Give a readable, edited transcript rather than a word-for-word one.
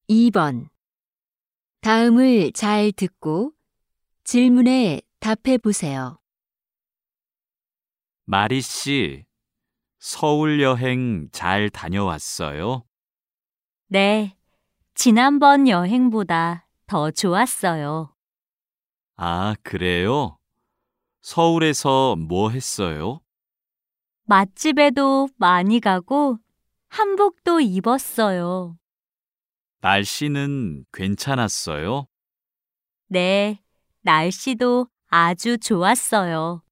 2번. 다음을 잘 듣고 질문에 답해 보세요. 마리 씨, 서울 여행 잘 다녀왔어요? 네, 지난번 여행보다 더 좋았어요. 아, 그래요? 서울에서 뭐 했어요? 맛집에도 많이 가고 한복도 입었어요. 날씨는 괜찮았어요? 네, 날씨도 아주 좋았어요.